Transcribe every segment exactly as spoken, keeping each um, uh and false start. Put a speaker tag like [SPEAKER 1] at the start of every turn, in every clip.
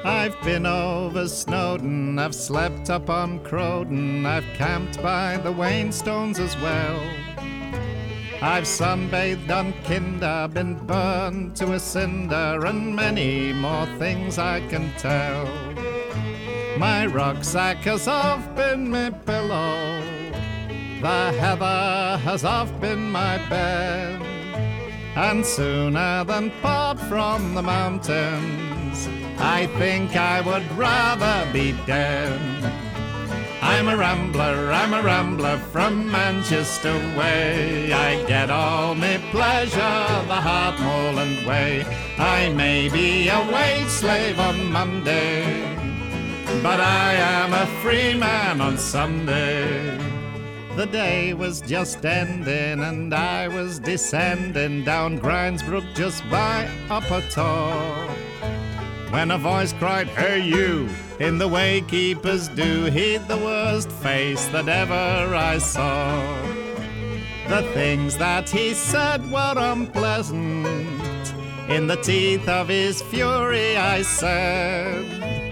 [SPEAKER 1] I've been over Snowdon, I've slept up on Crowden, I've camped by the Wainstones as well. I've sunbathed on Kinder, been burned to a cinder, and many more things I can tell. My rucksack has oft been my pillow, the heather has oft been my bed, and sooner than part from the mountains, I think I would rather be dead. I'm a rambler, I'm a rambler from Manchester way. I get all me pleasure the Hardmoreland way. I may be a wage slave on Monday, but I am a free man on Sunday. The day was just ending and I was descending down Grindsbrook just by Upper Tor, when a voice cried, "Hey you!" in the way keepers do. He'd the worst face that ever I saw. The things that he said were unpleasant. In the teeth of his fury I said,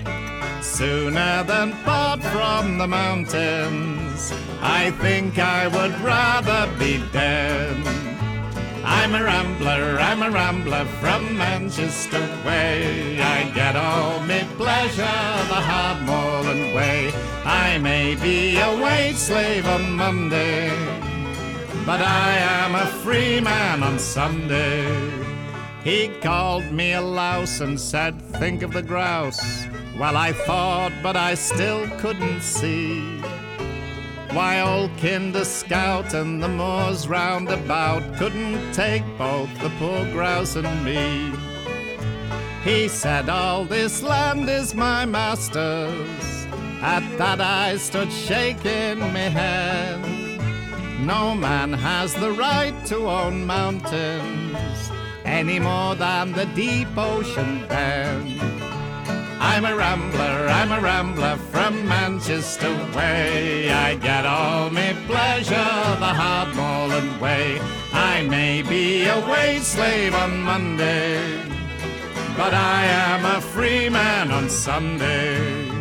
[SPEAKER 1] sooner than part from the mountains, I think I would rather be dead. I'm a rambler, I'm a rambler from Manchester way. I get all me pleasure the Hardmoreland way. I may be a wage slave on Monday, but I am a free man on Sunday. He called me a louse and said, think of the grouse. Well, I thought, but I still couldn't see why old Kinder Scout and the moors round about couldn't take both the poor grouse and me. He said, all this land is my master's. At that I stood shaking me head. No man has the right to own mountains any more than the deep ocean bed. I'm a rambler, I'm a rambler from Manchester way. I get all me pleasure the Hardmoreland way. I may be a wage slave on Monday, but I am a free man on Sunday.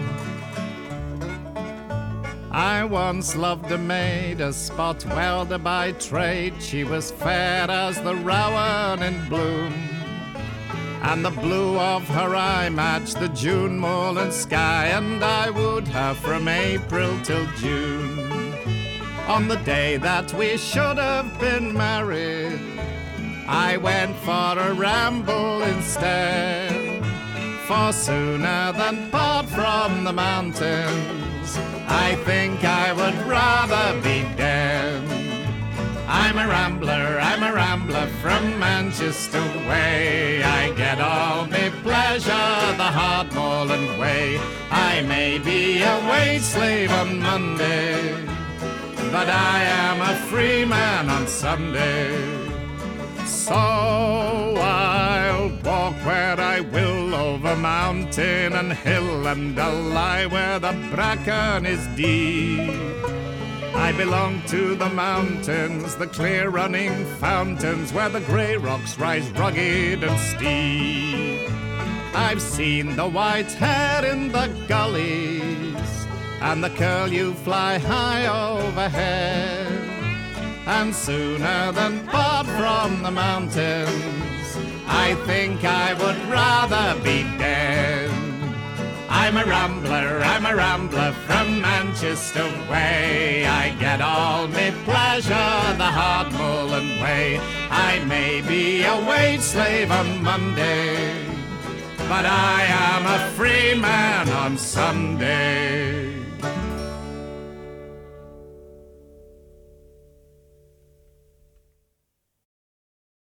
[SPEAKER 1] I once loved a maid, a spot welder by trade. She was fair as the rowan in bloom, and the blue of her eye matched the June moorland sky, and I wooed her from April till June. On the day that we should have been married, I went for a ramble instead. For sooner than part from the mountains, I think I would rather be dead. I'm a rambler, I'm a rambler from Manchester way. I get all me pleasure the Hardmoreland way. I may be a wage slave on Monday, but I am a free man on Sunday. So I'll walk where I will, over mountain and hill, and I'll lie where the bracken is deep. I belong to the mountains, the clear running fountains, where the grey rocks rise rugged and steep. I've seen the white hair in the gullies, and the curlew fly high overhead, and sooner than part from the mountains, I think I would rather be dead. I'm a rambler, I'm a rambler from Manchester way. I get all me pleasure the Hardmoreland way. I may be a wage slave on Monday, but I am a free man on Sunday.